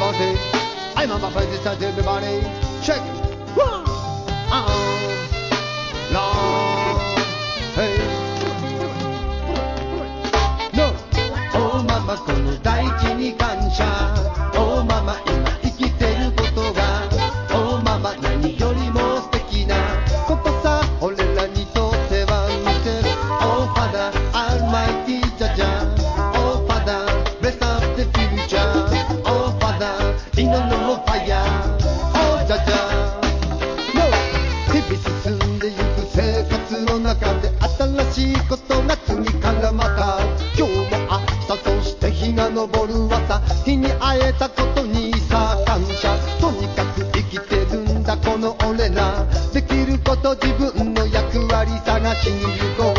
party. I'm on my place, it's time to everybody. Check it. Long. Hey. No. Oh mama この大地に感謝。Oh mama 今生きてることが。Oh mama 何よりも素敵なことさ。俺らにとっては見てる。Oh Father Almighty Jaja. Oh Father bless up the future. Oh Father in the name of fire. Oh Jaja. No. 日々進んでゆく生活の中で新しいことが次からまた。今日も明日そして日が昇る朝。日に会えたことにさ感謝。とにかく生きてるんだこの俺ら。できること自分の役割探しに行こう。